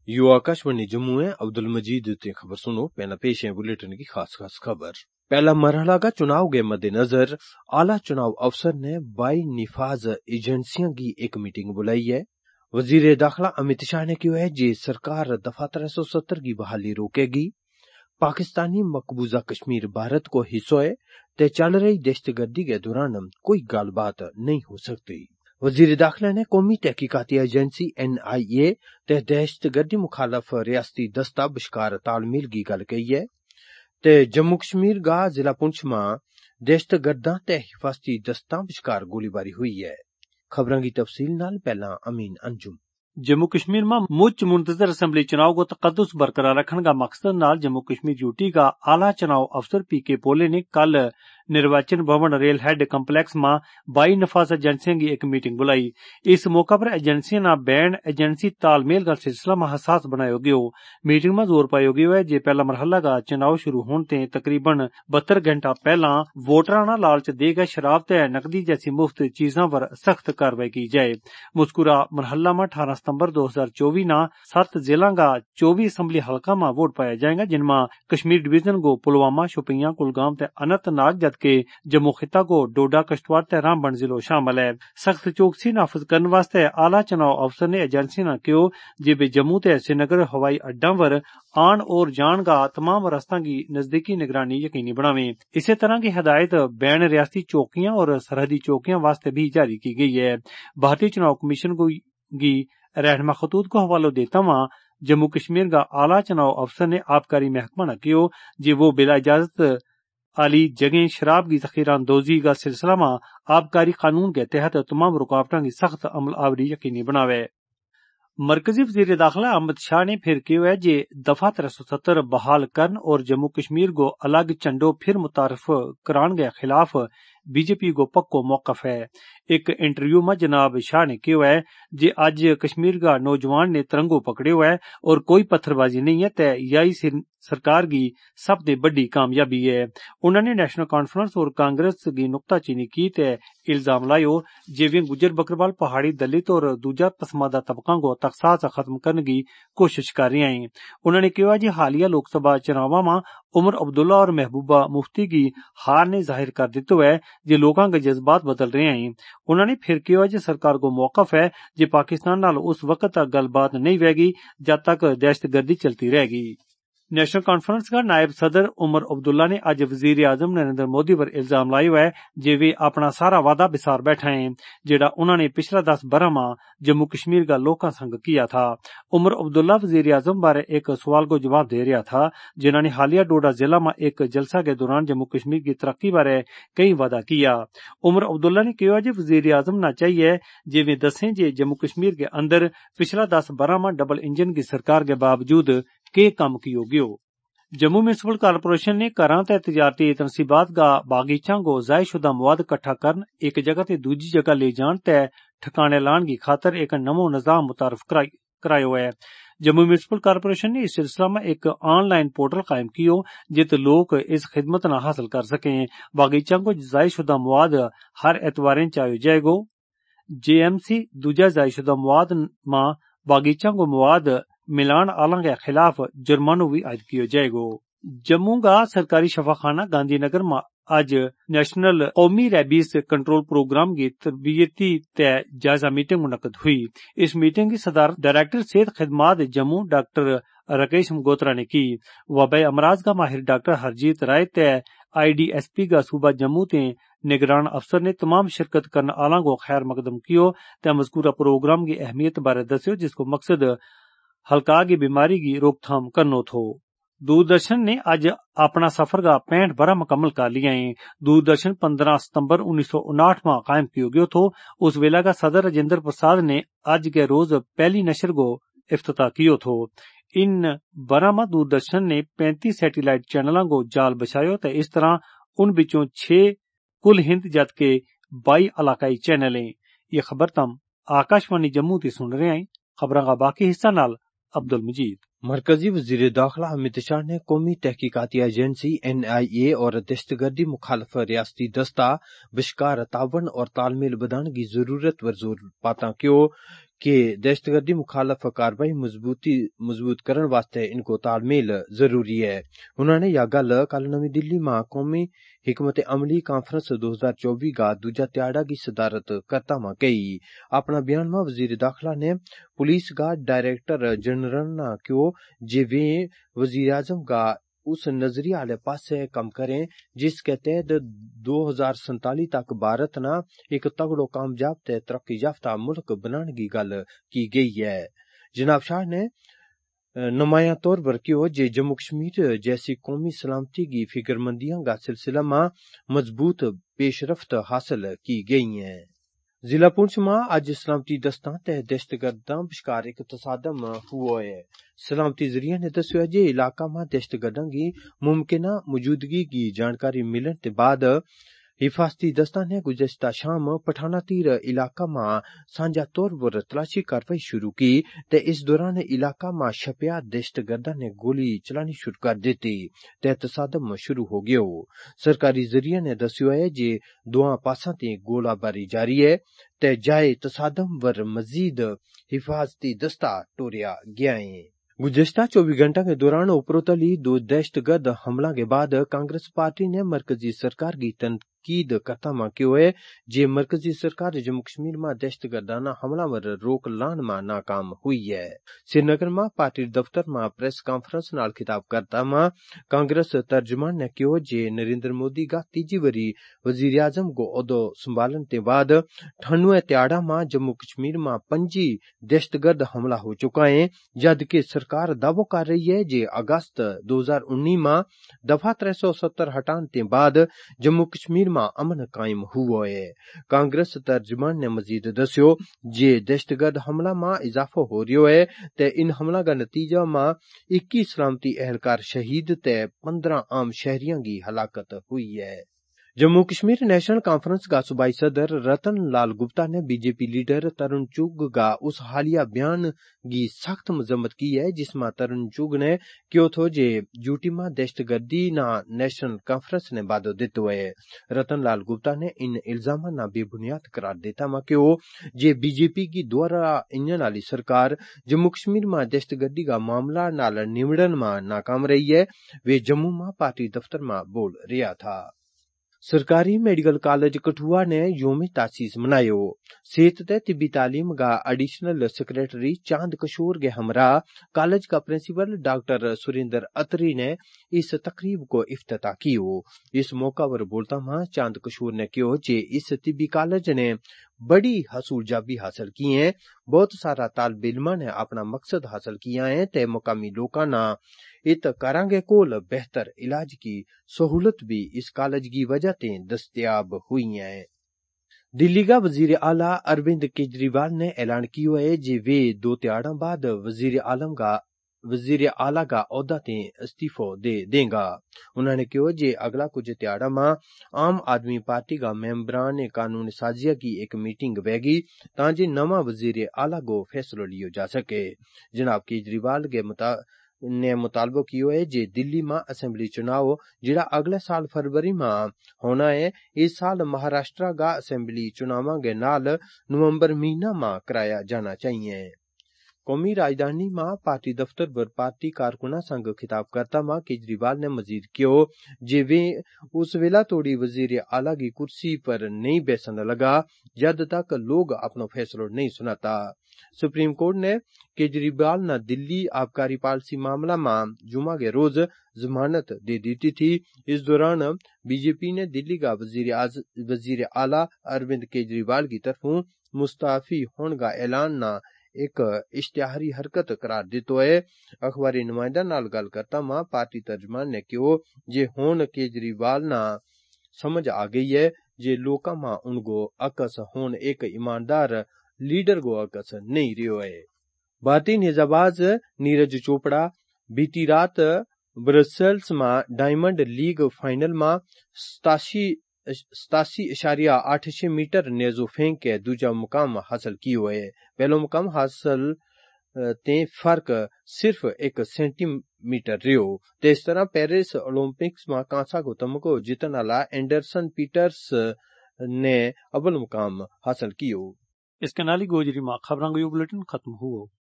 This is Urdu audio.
یو آکاشوانی جموں ہے عبد المجید تے خبر سنو پہلا پیش ہے بلیٹن کی خاص خبر۔ پہلا مرحلہ کا چناؤ کے مد نظر اعلیٰ چناؤ افسر نے بائی نفاذ ایجنسیاں کی ایک میٹنگ بلائی ہے۔ وزیر داخلہ امت شاہ نے کیوں ہے جی سرکار دفعہ 370 کی بحالی روکے گی، پاکستانی مقبوضہ کشمیر بھارت کو حصہ ہے تے چل رہی دہشت گردی کے دوران کوئی گال بات نہیں ہو سکتی۔ وزیر داخلہ نے قومی تحقیقاتی ایجنسی NIA تے دہشت گردی مخالف ریاستی دستہ بشکار تال میل کی گل کہی ہے تے جموں کشمیر کا ضلع پنچ میں دہشت گرداں تے حفاظتی دستاں بشکار گولی باری ہوئی ہے۔ خبراں کی تفصیل نال پہلا امین انجم۔ جموں کشمیر میں مچ منتظر اسمبلی چناؤ کو تقدس برقرار رکھنے کا مقصد نال جموں کشمیر یوٹی کا اعلیٰ چناؤ افسر PK پولے نے کل Nirvachan Bhawan rail head complex میں بائی نفاذ ایجنسیاں کی ایک میٹنگ بلائی۔ اس موقع پر ایجنسیاں نہ بین ایجنسی تال میل کا سلسلہ میں حساس بنایا گیا۔ میٹنگ میں زور پایا گیا ہے جے پہلا مرحلہ کا چناؤ شروع ہونے تقریباً 72 گھنٹہ پہلا ووٹراں لالچ دے گئے شراب تے نقدی جیسی مفت چیزاں پر سخت کارروائی کی جائے۔ مذکورہ مرحلہ میں 18 ستمبر 2024 نہ 7 ضلع کا 24 اسمبلی حلقہ میں ووٹ پایا جائے گا، جن میں کشمیر ڈویژن کو پلوامہ، شوپیاں، کلگام تے اننت ناگ، جبکہ جموں خطہ کو ڈوڈا، کشتواڑ تے رامبن ضلع شامل ہے۔ سخت چوکسی نافذ کرنے واسطے اعلیٰ چناؤ افسر نے ایجنسی نہ کیو جب جموں تے سری نگر ہوائی اڈوں پر آن اور جان کا تمام راستوں کی نزدیکی نگرانی یقینی بناویں۔ اسی طرح کی ہدایت بین ریاستی چوکیاں اور سرحدی چوکیاں واسطے بھی جاری کی گئی ہے۔ بھارتی چناؤ کمیشن کی رہنما خطوط کو حوالہ دیتا ہوا جموں کشمیر کا اعلیٰ چناؤ افسر نے آبکاری محکمہ نہ کیو جی وہ بلا اجازت علی جگہیں شراب کی ذخیرہ اندوزی کا سلسلہ میں آبکاری قانون کے تحت تمام رکاوٹوں کی سخت عمل آوری یقینی بناوے۔ مرکزی وزیر داخلہ امت شاہ نے پھر کیوں ہے جی دفعہ 370 بحال کرن اور جموں کشمیر کو الگ چنڈو پھر متعارف کران کے خلاف BJP کو پکو موقف ہے۔ ایک انٹرویو میں جناب شاہ نے کیوں ہے جی آج کشمیر کا نوجوان نے ترنگو پکڑے ہوا ہے اور کوئی پتھر بازی نہیں ہے تے یہی سرکار کی سب سے بڑی کامیابی ہے۔ انہوں نے نیشنل کانفرنس اور کانگریس کی نکتہ چینی کی تے الزام لائیو جی وہ گجر بکروال پہاڑی دلت اور دوجا پسماندہ طبقوں کو تقساط ختم کرنے کی کوشش کر رہی ہیں۔ انہوں نے کہا جی حالیہ لوک سبھا چناواں میں عمر عبداللہ اور محبوبہ مفتی کی ہار نے ظاہر کر دیتے ہوئے جی لوگوں کے جذبات بدل رہے ہیں۔ انہوں نے پھر کہا جی سرکار کو موقف ہے جی پاکستان نال اس وقت تک گل بات نہیں ہوئے گی جب تک دہشت گردی چلتی رہے گی۔ نیشنل کانفرنس کا نائب صدر عمر عبداللہ نے آج وزیر اعظم نریندر مودی پر الزام لایا ہے جی وہ اپنا سارا وعدہ بسار بیٹھے ہیں جیڑا انہوں نے پچھلا 10 برہ میں جموں کشمیر کا لوکاں سنگ کیا تھا۔ عمر عبداللہ وزیر اعظم بارے ایک سوال کو جواب دے رہا تھا جنہوں نے حالیہ ڈوڈا ضلع میں ایک جلسہ کے دوران جموں کشمیر کی ترقی بارے کئی وعدہ کیا۔ عمر عبداللہ نے کہا جی وزیر اعظم نہ چاہیے جی وہ دسیں جی جموں کشمیر کے اندر پچھلا 10 برہ میں ڈبل انجن کی سرکار کے باوجود کے کام کیو گیو۔ جموں میونسپل کارپوریشن نے گھراں تے تجارتی تنصیبات کا باغیچاں کو ضائع شدہ مواد اکٹھا کرن ایک جگہ تے دوجی جگہ لے جان تے ٹھکانے لان کی خاطر ایک نمو نظام متعارف کرایا ہوا ہے۔ جموں میونسپل کارپوریشن نے اس سلسلہ میں ایک آن لائن پورٹل قائم کیو جت لوگ اس خدمت نہ حاصل کر سکیں۔ باغیچاں کو ضائع شدہ مواد ہر اتواریں چاہیے جائے گو۔ JMC دوجا ضائع شدہ مواد میں باغیچوں کو مواد ملان آلوں کے خلاف جرمانہ بھی عائد کیا جائے گا۔ جموں کا سرکاری شفاخانہ گاندھی نگر میں آج نیشنل قومی ریبیز کنٹرول پروگرام کی تربیتی تے جائزہ میٹنگ منعقد ہوئی۔ اس میٹنگ کی صدارت ڈائریکٹر صحت خدمات جموں ڈاکٹر راکیش مگوترا نے کی۔ وبائی امراض کا ماہر ڈاکٹر ہرجیت رائے تے IDSP کا صوبہ جموں تے نگران افسر نے تمام شرکت کرنے آلوں کو خیر مقدم کیو تے مذکورہ پروگرام کی اہمیت بارے دسیو جس کو مقصد حلقہ کی بیماری کی روک تھام کرنا تھو۔ دوردرشن نے آج اپنا سفر کا 65 برہ مکمل کر لیا ہیں۔ دوردرشن 15 ستمبر 1959 میں قائم کیا گیا تھو۔ اس ویلہ کا صدر راجندر پرساد نے آج کے روز پہلی نشر کو افتتاح کیا تھو۔ ان برہ میں دوردرشن نے 35 سیٹلائٹ چینلوں کو جال بچھایا تے اس طرح ان بچوں 6 کل ہند جبکہ 22 علاقائی چینل ہیں۔ یہ خبر تم آکاشوانی جموں تے سن رہے ہیں۔ خبراں کا باقی حصہ نال عبد المجید۔ مرکزی وزیر داخلہ امت شاہ نے قومی تحقیقاتی ایجنسی NIA اور دہشت گردی مخالف ریاستی دستہ بشکار تعاون اور تال میل بدھان کی ضرورت پر زور پاتا کہ دہشتگردی مخالف کاروائی مضبوط کرن واسطے ان کو تالمیل ضروری ہے۔ انہوں نے یہ گل کل نویں دلی میں قومی حکمت عملی کانفرنس 2024 کا دوجا تیاڑا کی صدارت کرتا ماں کہی۔ اپنا بیان میں وزیر داخلہ نے پولیس کا ڈائریکٹر جنرل نہ کیوں جے ویں وزیر اعظم کا اس نظریے والے پاسے کم کریں جس کے تحت 2047 تک بھارت نہ ایک تگڑو کامیاب تے ترقی یافتہ ملک بنانے کی گل کی گئی ہے۔ جناب شاہ نے نمایاں طور پر کیوں جے جموں کشمیر جیسی قومی سلامتی کی فکر مندیاں کا سلسلہ میں مضبوط پیش رفت حاصل کی گئی ہیں۔ ضلع پونچھ میں آج سلامتی دستاں تے دہشت گرداں بشکار ایک تصادم ہوا ہے۔ سلامتی ذریعہ نے دسیا جے علاقہ میں دہشت گرداں کی ممکنہ موجودگی کی جانکاری ملنے کے بعد حفاظتی دستہ نے گزشتہ شام پٹھانا تیر علاقہ میں سانجھا طور پر تلاشی کاروائی شروع کی تے اس دوران علاقہ میں چھپیا دہشت گرداں نے گولی چلانی شروع کر دیتی تے تصادم شروع ہو گیا۔ سرکاری ذریعہ نے دسیا ہے جے دواں پاساں تے گولہ باری جاری ہے تے جائے تصادم ور مزید حفاظتی دستہ ٹوریا گیا ہے۔ گزشتہ 24 گھنٹہ کے دوران اوپروتلی 2 دہشت گرد حملہ کے بعد کانگریس پارٹی نے مرکزی سرکار کی تنقید کرتا ماں کیوں ہے جے مرکزی سرکار جموں کشمیر میں دہشت گردانہ حملہ ور روک لان میں ناکام ہوئی ہے۔ سری نگر میں پارٹی دفتر میں پریس کانفرنس نال خطاب کرتا ماں کانگریس ترجمان نے کیوں جے نریندر مودی کا تیجی وری وزیر اعظم کو عہدہ سنبھالن کے بعد 98 تیاڑا میں جموں کشمیر میں 5 دہشت گرد حملہ ہو چکا ہے جبکہ سرکار دعویٰ کر رہی ہے جے اگست 2019 میں دفعہ 370 ہٹان کے بعد جموں کشمیر میں امن قائم ہوا ہے۔ کانگریس ترجمان نے مزید دسیو جے دہشت گرد حملہ میں اضافہ ہو رہا ہے تے ان حملہ کا نتیجہ میں 21 سلامتی اہلکار شہید تے 15 عام شہریوں کی ہلاکت ہوئی ہے۔ جموں کشمیر نیشنل کانفرنس کا صوبائی صدر رتن لال گپتا نے بی جے پی لیڈر ترن چوگ کا اس حالیہ بیان کی سخت مذمت کی ہے جس میں ترن چوگ نے کیوں تھو جے یوٹی میں دہشت گردی نہ نیشنل کانفرنس نے بادو دیتے ہے۔ رتن لال گپتا نے ان الزامات نہ بے بنیاد قرار دیتا میں کیوں جے بی جے پی کی دوارا انجن والی سرکار جموں کشمیر میں دہشت گردی کا معاملہ نال نمڑن میں ناکام رہی ہے۔ وہ جموں میں پارٹی دفتر میں بول رہا تھا۔ سرکاری میڈیکل کالج کٹھوعہ نے یوم تاسیس منایا۔ صحت تے طبی تعلیم کا ایڈیشنل سیکریٹری چاند کشور کے ہمراہ کالج کا پرنسپل ڈاکٹر سریندر اتری نے اس تقریب کو افتتاح کیا۔ اس موقع پر بولتا ماں چاند کشور نے کہا کہ اس طبی کالج نے بڑی حصول جابی حاصل کی ہیں، بہت سارا طالب علماں نے اپنا مقصد حاصل کیا ہے تے مقامی لوکاں نا ات کرانگے کول بہتر علاج کی سہولت بھی اس کالج کی وجہ تے دستیاب ہوئی ہیں۔ دلی کا وزیر اعلیٰ اروند کیجریوال نے اعلان کیا ہے کہ وہ 2 تیاڑاں بعد وزیر اعلیٰ کا عہدہ تے استعفی دے دیں گا۔ انہوں نے کہا کہ اگلا کچھ تیاڑا میں عام آدمی پارٹی کا ممبران قانون سازیہ کی ایک میٹنگ ویگی تاکہ نواں وزیر اعلیٰ کو فیصلہ لیا جا سکے۔ جناب کیجریوال کے نے مطالبہ کیا ہے کہ دلی میں اسمبلی چناؤ جڑا اگلے سال فروری میں ہونا ہے اس سال مہاراشٹر کا اسمبلی چناواں کے نال نومبر مہینہ میں کرایا جانا چاہیے۔ قومی راجدھانی میں پارٹی دفتر پر پارٹی کارکناں سنگ خطاب کرتا ماں کیجریوال نے مزید کیا جے وہ اس ویلا توڑی وزیر اعلیٰ کی کرسی پر نہیں بیسن لگا جد تک لوگ اپنا فیصلہ نہیں سناتا۔ سپریم کورٹ نے کیجریوال نہ دلی آبکاری پالیسی معاملہ میں جمعہ کے روز ضمانت دے دیتی تھی۔ اس دوران بی جے پی نے دلی کا وزیر اعلیٰ اروند کیجریوال کی طرفوں مستعفی ہونے کا اعلان نہ ایک اشتہاری حرکت قرار دیتا ہے۔ اخباری نمائندہ نال گل کرتا ماں پارٹی ترجمان نے کہا جے ہون کیجریوال نہ سمجھ آ گئی ہے جے لوکاں ماں ان کو عکس ہون ایک ایماندار لیڈر کو عکس نہیں رہو ہے۔ بھارتی نیزہ باز نیرج چوپڑا بیتی رات برسلز میں ڈائمنڈ لیگ فائنل میں 87.86 میٹر نیزو پھینک کے دوجا مقام حاصل کیا ہے۔ پہلو مقام حاصل تے فرق صرف 1 سینٹی میٹر رہو۔ اس طرح پیرس اولمپکس میں کانسا کو تمغہ جیتن والا اینڈرسن پیٹرس نے اول مقام حاصل کیا۔ اس کے نالی گوجری ماں خبرنگ بلیٹن ختم ہوا